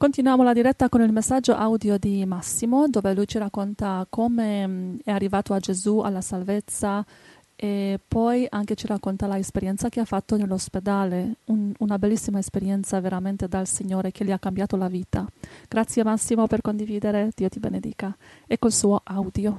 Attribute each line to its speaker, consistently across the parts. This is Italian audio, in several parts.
Speaker 1: Continuiamo la diretta con il messaggio audio di Massimo, dove lui ci racconta come è arrivato a Gesù, alla salvezza, e poi anche ci racconta l'esperienza che ha fatto nell'ospedale, una bellissima esperienza veramente dal Signore che gli ha cambiato la vita. Grazie Massimo per condividere, Dio ti benedica. E col suo audio.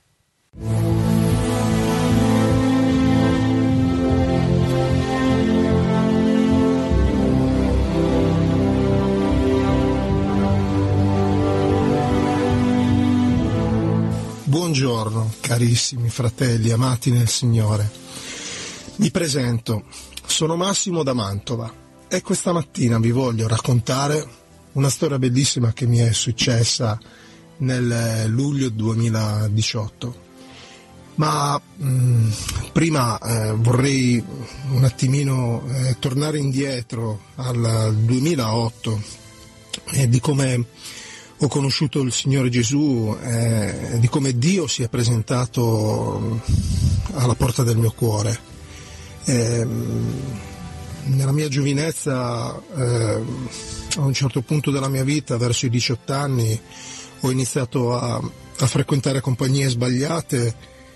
Speaker 2: Buongiorno carissimi fratelli amati nel Signore, mi presento, sono Massimo da Mantova e questa mattina vi voglio raccontare una storia bellissima che mi è successa nel luglio 2018. Ma prima vorrei un attimino tornare indietro al 2008 e di come ho conosciuto il Signore Gesù, di come Dio si è presentato alla porta del mio cuore. Nella mia giovinezza, a un certo punto della mia vita, verso i 18 anni, ho iniziato a frequentare compagnie sbagliate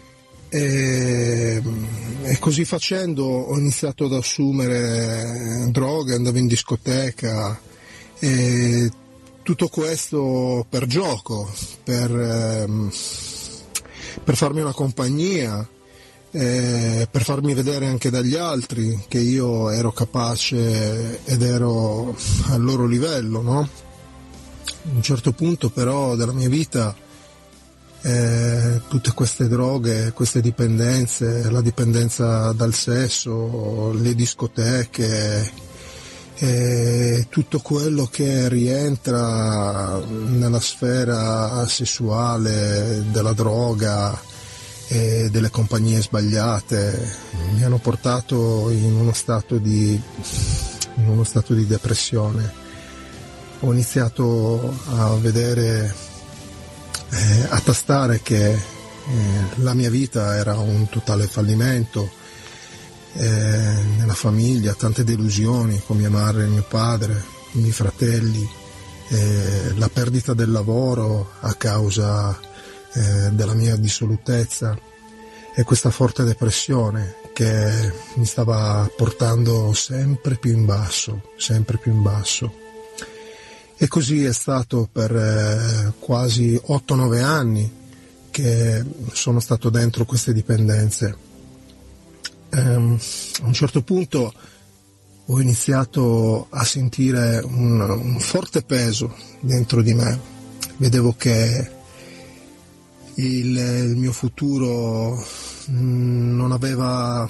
Speaker 2: e così facendo ho iniziato ad assumere droghe, andavo in discoteca e tutto questo per gioco, per farmi una compagnia, per farmi vedere anche dagli altri che io ero capace ed ero al loro livello, no? A un certo punto però della mia vita tutte queste droghe, queste dipendenze, la dipendenza dal sesso, le discoteche, tutto quello che rientra nella sfera sessuale della droga e delle compagnie sbagliate mi hanno portato in uno stato di depressione. Ho iniziato a vedere, a tastare che la mia vita era un totale fallimento. Nella famiglia, tante delusioni con mia madre e mio padre, i miei fratelli, la perdita del lavoro a causa della mia dissolutezza e questa forte depressione che mi stava portando sempre più in basso. E così è stato per quasi 8-9 anni che sono stato dentro queste dipendenze. A un certo punto ho iniziato a sentire un forte peso dentro di me. Vedevo che il mio futuro non avevo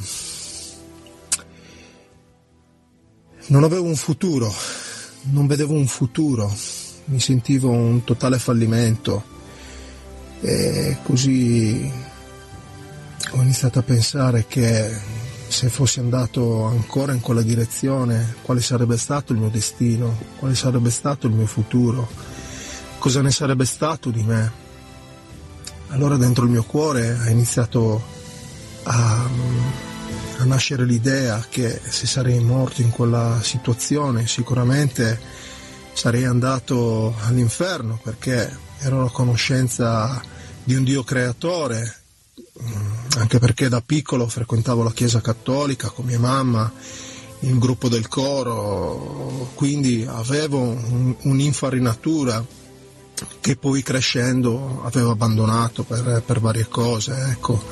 Speaker 2: un futuro, non vedevo un futuro, mi sentivo un totale fallimento e così ho iniziato a pensare che se fossi andato ancora in quella direzione, quale sarebbe stato il mio destino, quale sarebbe stato il mio futuro, cosa ne sarebbe stato di me. Allora dentro il mio cuore ha iniziato a nascere l'idea che se sarei morto in quella situazione sicuramente sarei andato all'inferno, perché ero a conoscenza di un Dio creatore, anche perché da piccolo frequentavo la chiesa cattolica con mia mamma, il gruppo del coro, quindi avevo un'infarinatura che poi crescendo avevo abbandonato per varie cose, ecco.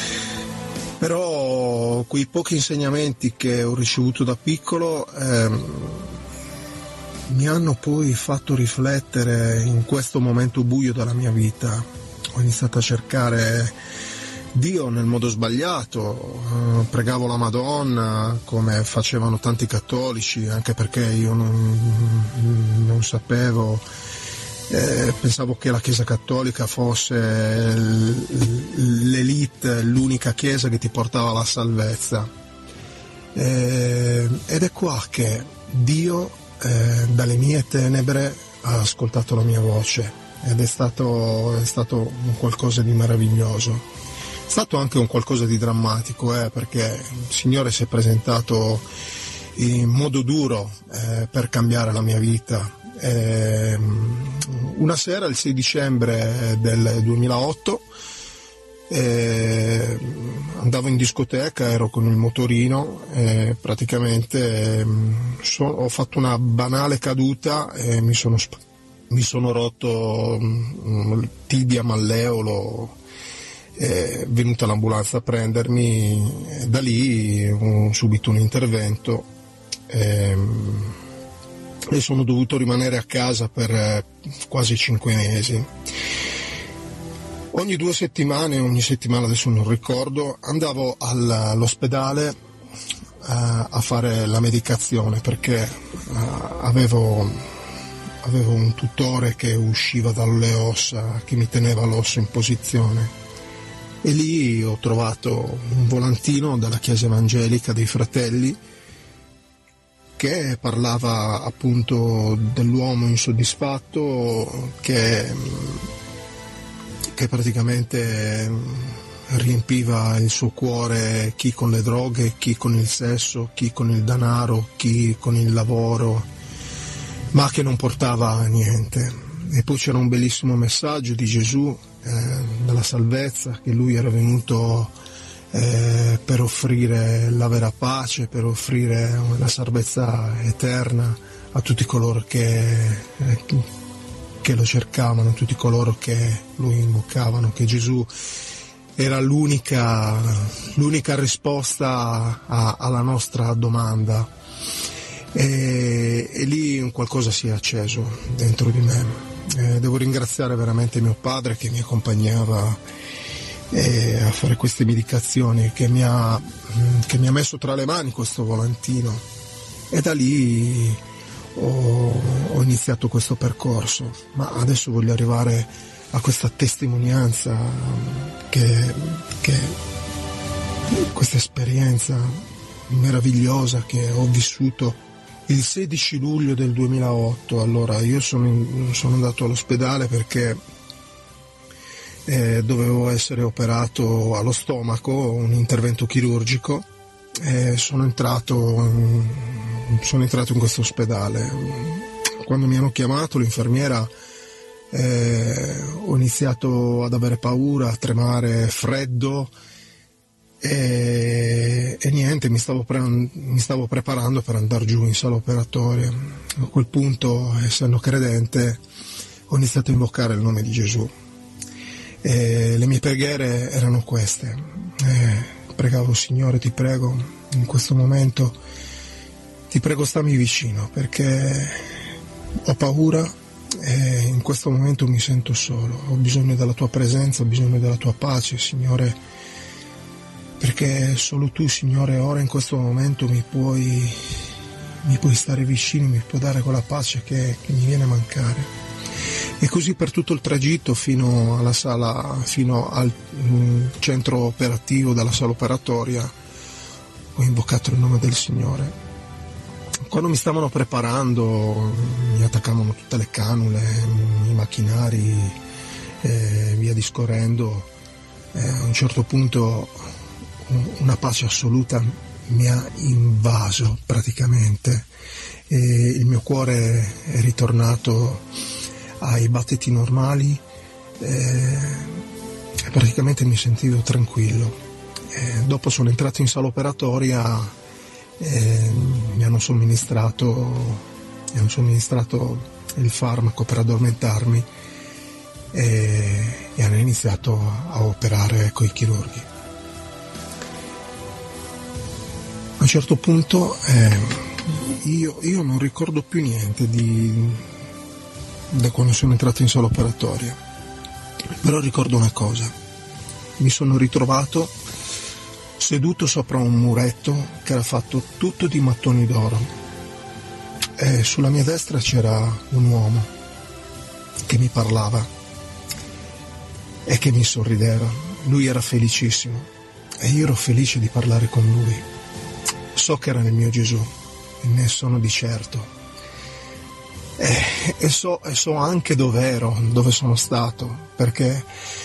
Speaker 2: Però quei pochi insegnamenti che ho ricevuto da piccolo mi hanno poi fatto riflettere in questo momento buio della mia vita. Ho iniziato a cercare Dio nel modo sbagliato, pregavo la Madonna come facevano tanti cattolici, anche perché io non sapevo, pensavo che la Chiesa cattolica fosse l'elite, l'unica chiesa che ti portava alla salvezza. Ed è qua che Dio dalle mie tenebre ha ascoltato la mia voce ed è stato un qualcosa di meraviglioso. È stato anche un qualcosa di drammatico, perché il Signore si è presentato in modo duro per cambiare la mia vita Una sera, il 6 dicembre del 2008, andavo in discoteca, ero con il motorino e praticamente ho fatto una banale caduta e mi sono rotto il tibia malleolo. È venuta l'ambulanza a prendermi e da lì ho subito un intervento e sono dovuto rimanere a casa per quasi 5 mesi. Ogni 2 settimane, ogni settimana adesso non ricordo, andavo all'ospedale a fare la medicazione perché avevo un tutore che usciva dalle ossa, che mi teneva l'osso in posizione. E lì ho trovato un volantino dalla Chiesa Evangelica dei Fratelli che parlava appunto dell'uomo insoddisfatto che praticamente riempiva il suo cuore, chi con le droghe, chi con il sesso, chi con il denaro, chi con il lavoro, ma che non portava a niente. E poi c'era un bellissimo messaggio di Gesù della salvezza, che lui era venuto per offrire la vera pace, per offrire la salvezza eterna a tutti coloro che lo cercavano, tutti coloro che lo invocavano, che Gesù era l'unica risposta alla nostra domanda. E lì un qualcosa si è acceso dentro di me. Devo ringraziare veramente mio padre che mi accompagnava a fare queste medicazioni, che mi ha messo tra le mani questo volantino, e da lì ho iniziato questo percorso. Ma adesso voglio arrivare a questa testimonianza, che questa esperienza meravigliosa che ho vissuto il 16 luglio del 2008. Allora, io sono andato all'ospedale perché dovevo essere operato allo stomaco, un intervento chirurgico, e sono entrato in questo ospedale. Quando mi hanno chiamato, l'infermiera, ho iniziato ad avere paura, a tremare, freddo, e niente, mi stavo preparando per andare giù in sala operatoria. A quel punto, essendo credente, ho iniziato a invocare il nome di Gesù. Le mie preghiere erano queste: pregavo: Signore, ti prego, in questo momento ti prego, stammi vicino, perché ho paura e in questo momento mi sento solo, ho bisogno della tua presenza, ho bisogno della tua pace, Signore, perché solo tu, Signore, ora in questo momento mi puoi stare vicino, mi puoi dare quella pace che mi viene a mancare. E così per tutto il tragitto fino alla sala, fino al centro operativo della sala operatoria, ho invocato il nome del Signore. Quando mi stavano preparando, mi attaccavano tutte le canule, i macchinari, via discorrendo, a un certo punto una pace assoluta mi ha invaso praticamente, e il mio cuore è ritornato ai battiti normali, e praticamente mi sentivo tranquillo. Dopo sono entrato in sala operatoria e mi hanno somministrato il farmaco per addormentarmi e hanno iniziato a operare coi chirurghi. A un certo punto io non ricordo più niente da quando sono entrato in sala operatoria, però ricordo una cosa: mi sono ritrovato seduto sopra un muretto che era fatto tutto di mattoni d'oro, e sulla mia destra c'era un uomo che mi parlava e che mi sorrideva. Lui era felicissimo e io ero felice di parlare con lui. So che era il mio Gesù, ne sono di certo. E so anche dove ero, dove sono stato, perché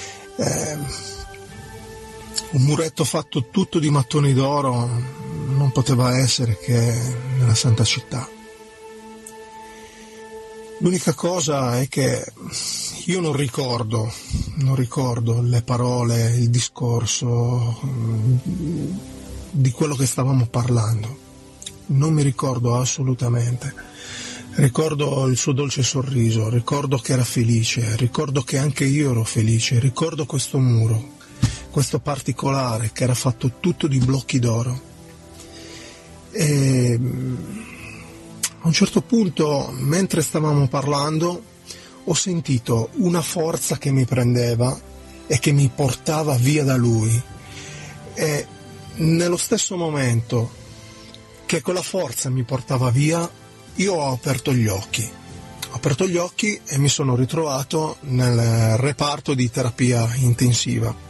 Speaker 2: un muretto fatto tutto di mattoni d'oro non poteva essere che nella Santa Città. L'unica cosa è che io non ricordo le parole, il discorso di quello che stavamo parlando. Non mi ricordo assolutamente. Ricordo il suo dolce sorriso, ricordo che era felice, ricordo che anche io ero felice, ricordo questo muro, questo particolare che era fatto tutto di blocchi d'oro. E a un certo punto, mentre stavamo parlando, ho sentito una forza che mi prendeva e che mi portava via da lui. E nello stesso momento che quella forza mi portava via, io ho aperto gli occhi. Ho aperto gli occhi e mi sono ritrovato nel reparto di terapia intensiva.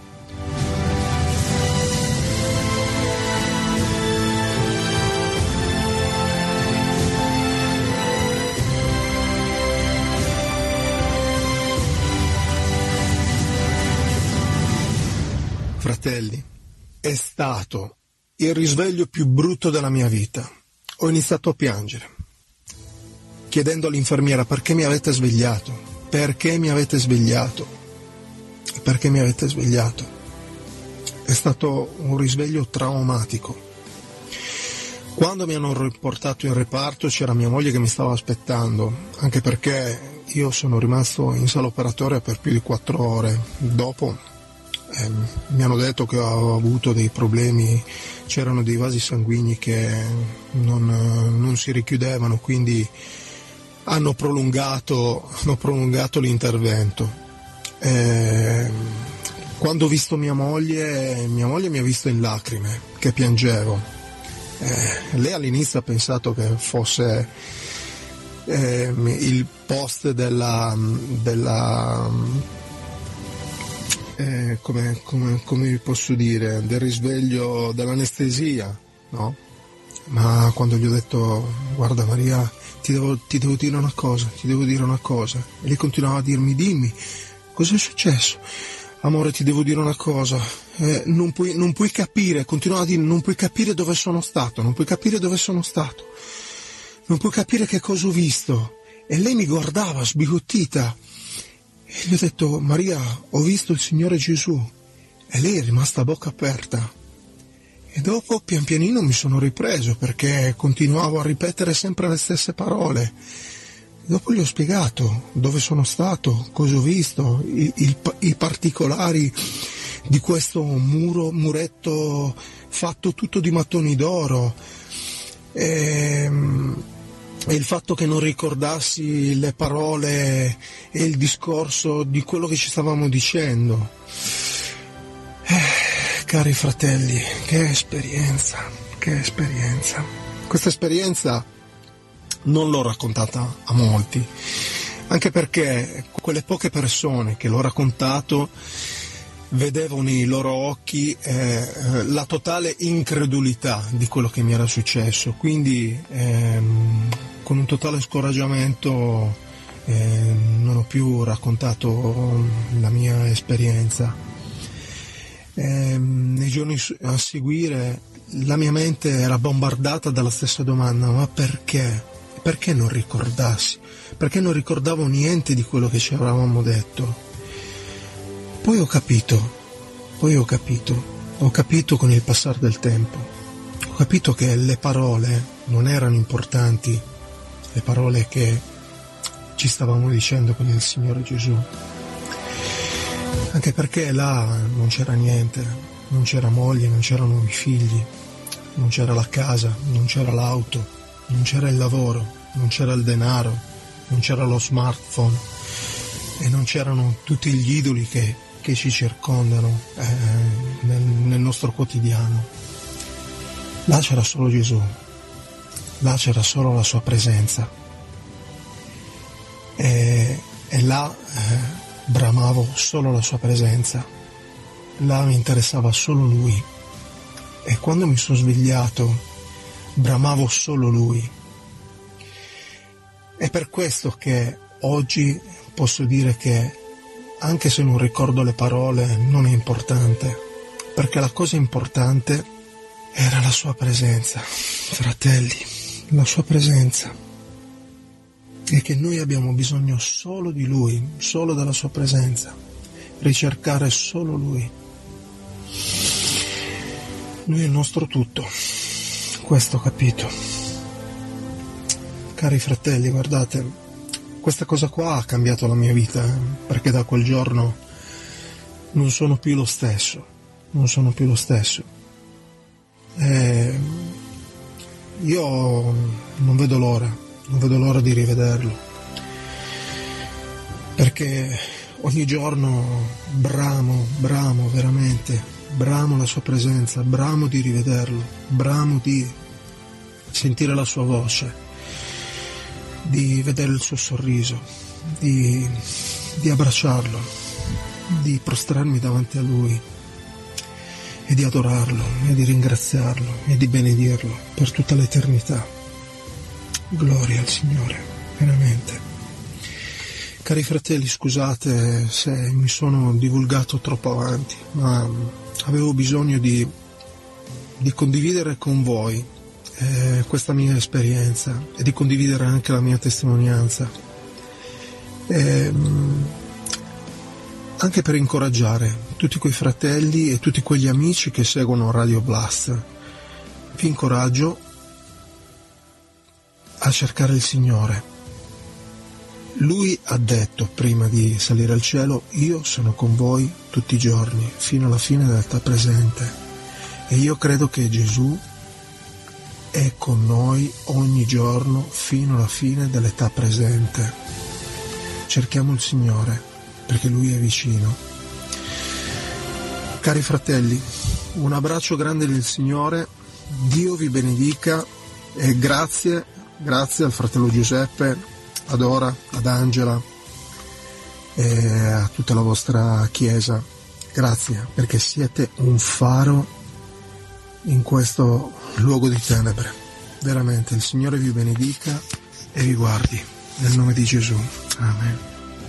Speaker 2: Fratelli, è stato il risveglio più brutto della mia vita. Ho iniziato a piangere, chiedendo all'infermiera: perché mi avete svegliato? Perché mi avete svegliato? Perché mi avete svegliato? È stato un risveglio traumatico. Quando mi hanno riportato in reparto c'era mia moglie che mi stava aspettando, anche perché io sono rimasto in sala operatoria per più di 4 ore. Dopo mi hanno detto che ho avuto dei problemi, c'erano dei vasi sanguigni che non si richiudevano, quindi hanno prolungato l'intervento. Quando ho visto mia moglie mi ha visto in lacrime, che piangevo. Lei all'inizio ha pensato che fosse il post della come posso dire, del risveglio dell'anestesia, no? Ma quando gli ho detto: guarda Maria, ti devo dire una cosa, e lei continuava a dimmi, cosa è successo? Amore, ti devo dire una cosa, non puoi capire, continuava a dire, non puoi capire dove sono stato, non puoi capire che cosa ho visto. E lei mi guardava sbigottita. E gli ho detto: Maria, ho visto il Signore Gesù. E lei è rimasta a bocca aperta. E dopo pian pianino mi sono ripreso, perché continuavo a ripetere sempre le stesse parole. Dopo gli ho spiegato dove sono stato, cosa ho visto, i particolari di questo muretto fatto tutto di mattoni d'oro. E il fatto che non ricordassi le parole e il discorso di quello che ci stavamo dicendo. Cari fratelli, che esperienza. Questa esperienza non l'ho raccontata a molti, anche perché quelle poche persone che l'ho raccontato vedevo nei loro occhi la totale incredulità di quello che mi era successo, quindi con un totale scoraggiamento non ho più raccontato la mia esperienza. Nei giorni a seguire la mia mente era bombardata dalla stessa domanda: ma perché? Perché non ricordassi? Perché non ricordavo niente di quello che ci avevamo detto? Poi ho capito con il passare del tempo, ho capito che le parole non erano importanti, le parole che ci stavamo dicendo con il Signore Gesù, anche perché là non c'era niente, non c'era moglie, non c'erano i figli, non c'era la casa, non c'era l'auto, non c'era il lavoro, non c'era il denaro, non c'era lo smartphone e non c'erano tutti gli idoli che ci circondano nel nostro quotidiano. Là c'era solo Gesù, là c'era solo la sua presenza e là bramavo solo la sua presenza, là mi interessava solo Lui, e quando mi sono svegliato bramavo solo Lui. È per questo che oggi posso dire che anche se non ricordo le parole non è importante, perché la cosa importante era la sua presenza, fratelli, la sua presenza. è che noi abbiamo bisogno solo di Lui, solo della Sua presenza, ricercare solo Lui. Lui è il nostro tutto, questo ho capito. Cari fratelli, guardate, questa cosa qua ha cambiato la mia vita, perché da quel giorno non sono più lo stesso, Io non vedo l'ora di rivederlo, perché ogni giorno bramo la sua presenza, bramo di rivederlo, bramo di sentire la sua voce, di vedere il suo sorriso, di abbracciarlo, di prostrarmi davanti a lui e di adorarlo e di ringraziarlo e di benedirlo per tutta l'eternità. Gloria al Signore, veramente. Cari fratelli, scusate se mi sono divulgato troppo avanti, ma avevo bisogno di condividere con voi questa mia esperienza e di condividere anche la mia testimonianza, anche per incoraggiare tutti quei fratelli e tutti quegli amici che seguono Radio Blast. Vi incoraggio a cercare il Signore. Lui ha detto prima di salire al cielo: io sono con voi tutti i giorni fino alla fine dell'età presente. E io credo che Gesù è con noi ogni giorno fino alla fine dell'età presente. Cerchiamo il Signore, perché Lui è vicino. Cari fratelli, un abbraccio grande del Signore, Dio vi benedica e grazie al fratello Giuseppe, ad Ora, ad Angela e a tutta la vostra chiesa. Grazie, perché siete un faro in questo luogo di tenebre. Veramente, il Signore vi benedica e vi guardi, nel nome di Gesù. Amen.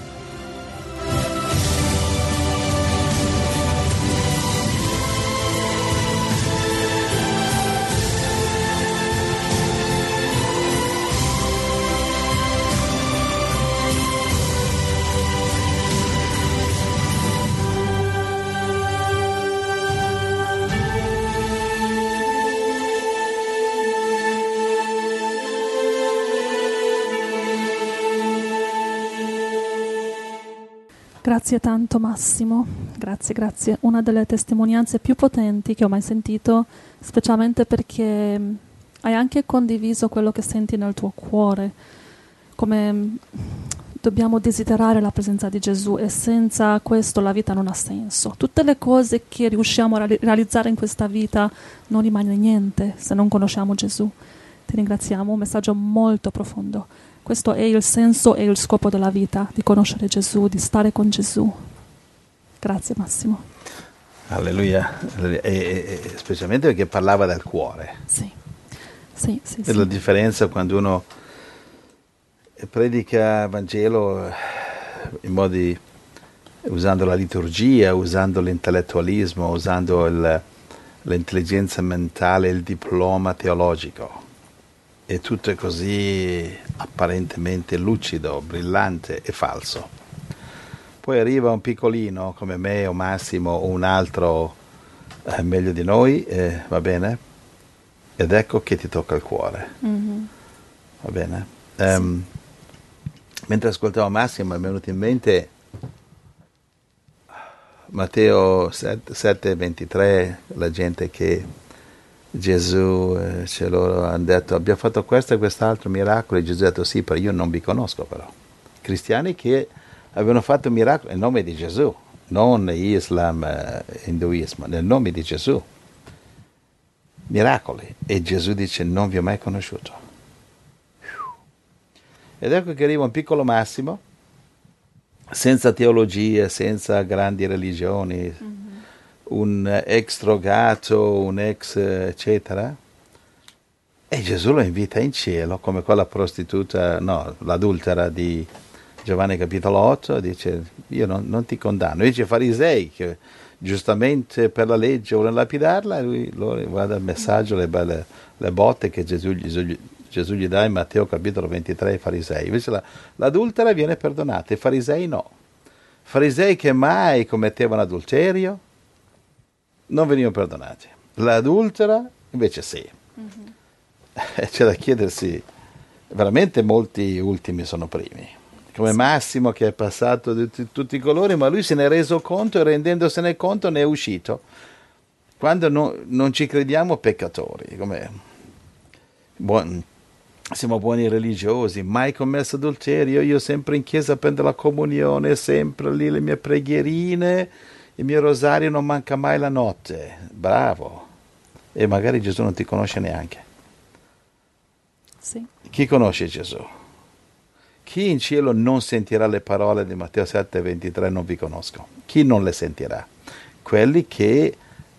Speaker 1: Grazie tanto Massimo, grazie. Una delle testimonianze più potenti che ho mai sentito, specialmente perché hai anche condiviso quello che senti nel tuo cuore, come dobbiamo desiderare la presenza di Gesù e senza questo la vita non ha senso. Tutte le cose che riusciamo a realizzare in questa vita non rimane niente se non conosciamo Gesù. Ti ringraziamo, un messaggio molto profondo. Questo è il senso e il scopo della vita, di conoscere Gesù, di stare con Gesù. Grazie Massimo.
Speaker 3: Alleluia. E specialmente perché parlava del cuore.
Speaker 1: Sì.
Speaker 3: E la differenza quando uno predica il Vangelo in modi, usando la liturgia, usando l'intellettualismo, usando l'intelligenza mentale, il diploma teologico. E tutto è così apparentemente lucido, brillante e falso. Poi arriva un piccolino come me o Massimo o un altro meglio di noi, va bene? Ed ecco che ti tocca il cuore. Mm-hmm. Va bene? Sì. Mentre ascoltavo Massimo è venuto in mente Matteo 7:23, la gente che Gesù ce loro hanno detto: abbiamo fatto questo e quest'altro miracolo, e Gesù ha detto: sì, però io non vi conosco. Però cristiani che avevano fatto miracoli nel nome di Gesù, non Islam, Induismo, nel nome di Gesù, miracoli, e Gesù dice: non vi ho mai conosciuto. Ed ecco che arriva un piccolo Massimo, senza teologia, senza grandi religioni, mm-hmm. Un ex drogato, un ex eccetera, e Gesù lo invita in cielo come quella prostituta, no, l'adultera di Giovanni capitolo 8, dice: io non ti condanno. Dice: i farisei che giustamente per la legge vogliono lapidarla, e lui guarda il messaggio, le botte che Gesù Gesù gli dà in Matteo capitolo 23 ai farisei. Invece l'adultera viene perdonata, i farisei no. Farisei che mai commettevano adulterio non venivano perdonati. L'adultera invece sì. C'è da chiedersi, veramente molti ultimi sono primi. Come Massimo che è passato di tutti i colori, ma lui se ne è reso conto e rendendosene conto ne è uscito. Quando non ci crediamo peccatori, siamo buoni religiosi, mai commesso adulterio, io sempre in chiesa prendo la comunione, sempre lì le mie preghierine, il mio rosario non manca mai la notte, bravo, e magari Gesù non ti conosce neanche.
Speaker 1: Sì.
Speaker 3: Chi conosce Gesù? Chi in cielo non sentirà le parole di Matteo 7,23 non vi conosco? Chi non le sentirà? Quelli che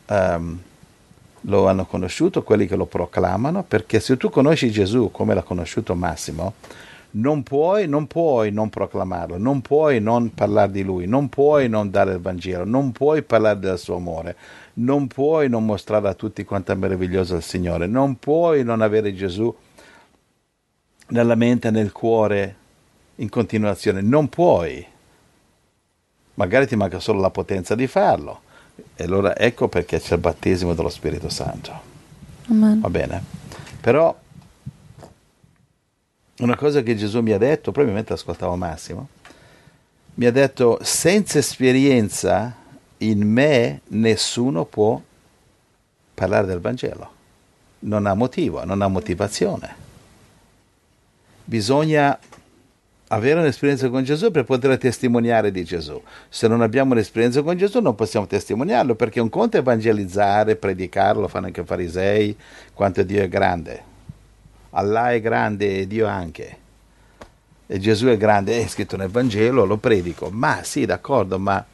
Speaker 3: lo hanno conosciuto, quelli che lo proclamano, perché se tu conosci Gesù come l'ha conosciuto Massimo, non puoi non proclamarlo, non puoi non parlare di lui, non puoi non dare il Vangelo, non puoi parlare del suo amore, non puoi non mostrare a tutti quanto è meraviglioso il Signore, non puoi non avere Gesù nella mente e nel cuore in continuazione, non puoi. Magari ti manca solo la potenza di farlo. E allora ecco perché c'è il battesimo dello Spirito Santo.
Speaker 1: Amen.
Speaker 3: Va bene? Però una cosa che Gesù mi ha detto, proprio mentre ascoltavo Massimo, mi ha detto: senza esperienza in me nessuno può parlare del Vangelo. Non ha motivo, non ha motivazione. Bisogna avere un'esperienza con Gesù per poter testimoniare di Gesù. Se non abbiamo un'esperienza con Gesù non possiamo testimoniarlo, perché un conto è evangelizzare, predicarlo, lo fanno anche i farisei, quanto Dio è grande. Allah è grande e Dio anche. E Gesù è grande, è scritto nel Vangelo, lo predico. Ma sì, d'accordo, ma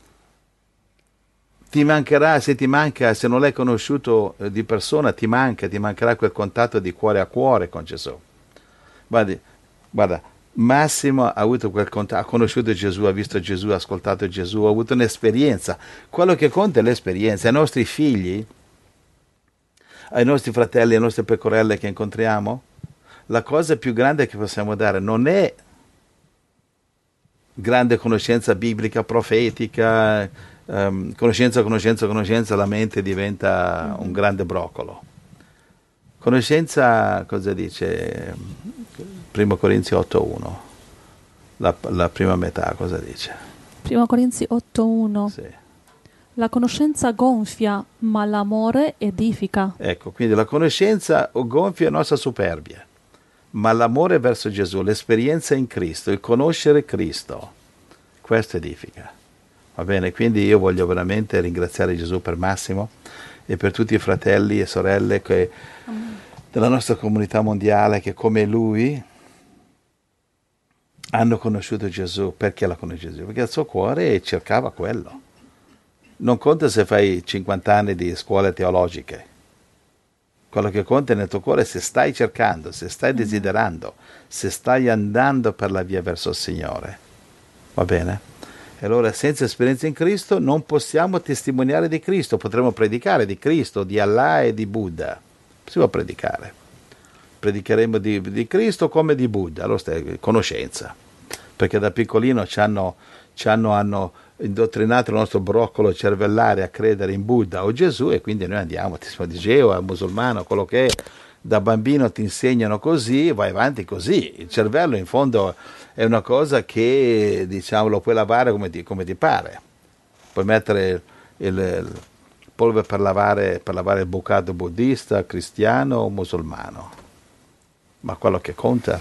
Speaker 3: ti mancherà, se non l'hai conosciuto di persona, ti mancherà quel contatto di cuore a cuore con Gesù. Guarda, Massimo ha avuto quel contatto, ha conosciuto Gesù, ha visto Gesù, ha ascoltato Gesù, ha avuto un'esperienza. Quello che conta è l'esperienza. Ai nostri figli, ai nostri fratelli, alle nostre pecorelle che incontriamo, la cosa più grande che possiamo dare non è grande conoscenza biblica, profetica, conoscenza, la mente diventa un grande broccolo. Conoscenza, cosa dice 1 Corinzi 8.1? La prima metà, cosa dice?
Speaker 1: 1 Corinzi 8.1.
Speaker 3: Sì.
Speaker 1: La conoscenza gonfia, ma l'amore edifica.
Speaker 3: Ecco, quindi la conoscenza gonfia la nostra superbia, ma l'amore verso Gesù, l'esperienza in Cristo, il conoscere Cristo, questo edifica. Va bene? Quindi io voglio veramente ringraziare Gesù per Massimo e per tutti i fratelli e sorelle della nostra comunità mondiale che come lui hanno conosciuto Gesù. Perché l'ha conosciuto Gesù? Perché il suo cuore cercava quello. Non conta se fai 50 anni di scuole teologiche. Quello che conta nel tuo cuore è se stai cercando, se stai desiderando, se stai andando per la via verso il Signore. Va bene? E allora senza esperienza in Cristo non possiamo testimoniare di Cristo. Potremmo predicare di Cristo, di Allah e di Buddha. Possiamo predicare. Predicheremo di Cristo come di Buddha. Allora conoscenza. Perché da piccolino hanno indottrinato il nostro broccolo cervellare a credere in Buddha o Gesù, e quindi noi andiamo, di Geo, al musulmano, quello che è, da bambino ti insegnano così, vai avanti così. Il cervello in fondo è una cosa che, diciamo, lo puoi lavare come ti pare. Puoi mettere il polvere per lavare il bucato buddista, cristiano o musulmano, ma quello che conta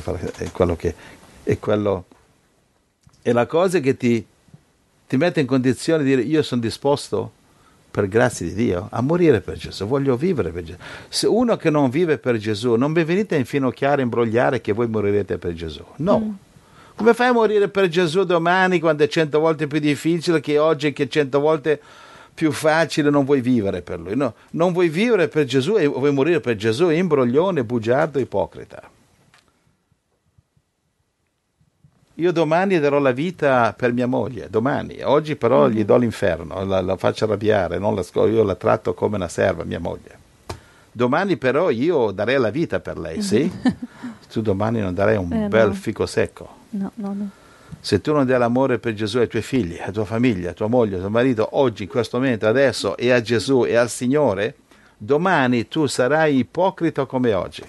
Speaker 3: è la cosa che ti mette in condizione di dire: io sono disposto, per grazia di Dio, a morire per Gesù, voglio vivere per Gesù. Se uno che non vive per Gesù, non vi venite a infinocchiare, imbrogliare che voi morirete per Gesù. No. Come fai a morire per Gesù domani, quando è 100 volte più difficile che oggi, che 100 volte più facile? Non vuoi vivere per Lui. No, non vuoi vivere per Gesù e vuoi morire per Gesù, imbroglione, bugiardo, ipocrita. Io domani darò la vita per mia moglie, domani. Oggi però gli do l'inferno, la faccio arrabbiare, io la tratto come una serva, mia moglie. Domani però io darei la vita per lei, sì? Tu domani non darei un bel
Speaker 1: no.
Speaker 3: fico secco.
Speaker 1: No.
Speaker 3: Se tu non dai l'amore per Gesù ai tuoi figli, alla tua famiglia, a tua moglie, a tuo marito, oggi, in questo momento, adesso, e a Gesù e al Signore, domani tu sarai ipocrita come oggi.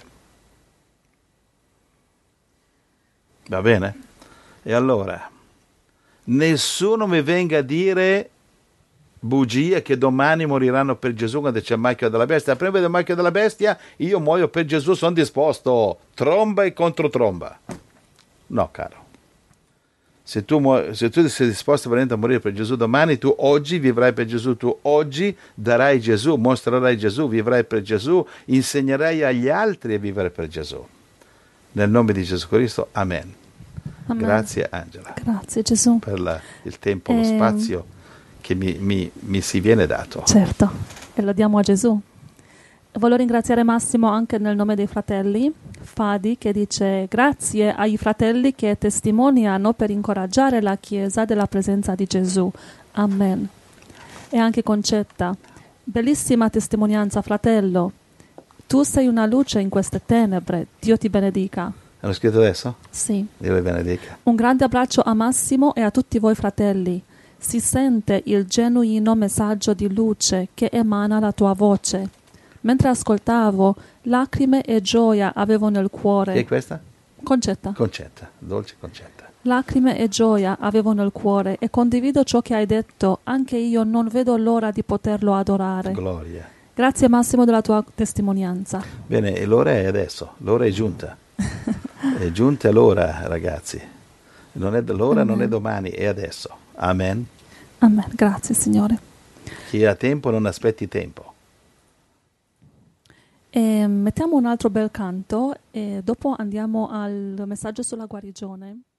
Speaker 3: Va bene? E allora, nessuno mi venga a dire bugie che domani moriranno per Gesù quando c'è il marchio della bestia. Prima del marchio della bestia, io muoio per Gesù, sono disposto. Tromba e contro tromba. No, caro. Se tu sei disposto veramente a morire per Gesù domani, tu oggi vivrai per Gesù, tu oggi darai Gesù, mostrerai Gesù, vivrai per Gesù, insegnerai agli altri a vivere per Gesù. Nel nome di Gesù Cristo, amen.
Speaker 1: Amen.
Speaker 3: Grazie Angela.
Speaker 1: Grazie Gesù.
Speaker 3: Per il tempo, lo spazio che mi si viene dato.
Speaker 1: Certo, e lo diamo a Gesù. Voglio ringraziare Massimo anche nel nome dei fratelli. Fadi che dice grazie ai fratelli che testimoniano per incoraggiare la Chiesa della presenza di Gesù. Amen. E anche Concetta, bellissima testimonianza fratello. Tu sei una luce in queste tenebre. Dio ti benedica.
Speaker 3: Hanno scritto adesso?
Speaker 1: Sì.
Speaker 3: Dio le benedica.
Speaker 1: Un grande abbraccio a Massimo e a tutti voi fratelli. Si sente il genuino messaggio di luce che emana la tua voce. Mentre ascoltavo, lacrime e gioia avevo nel cuore.
Speaker 3: Chi è questa?
Speaker 1: Concetta.
Speaker 3: Concetta, dolce Concetta.
Speaker 1: Lacrime e gioia avevo nel cuore e condivido ciò che hai detto. Anche io non vedo l'ora di poterlo adorare.
Speaker 3: Gloria.
Speaker 1: Grazie Massimo della tua testimonianza.
Speaker 3: Bene, e l'ora è adesso, l'ora è giunta. È giunta l'ora, ragazzi. L'ora non è domani, è adesso. Amen.
Speaker 1: Amen. Grazie Signore.
Speaker 3: Chi ha tempo non aspetti tempo.
Speaker 1: E mettiamo un altro bel canto e dopo andiamo al messaggio sulla guarigione.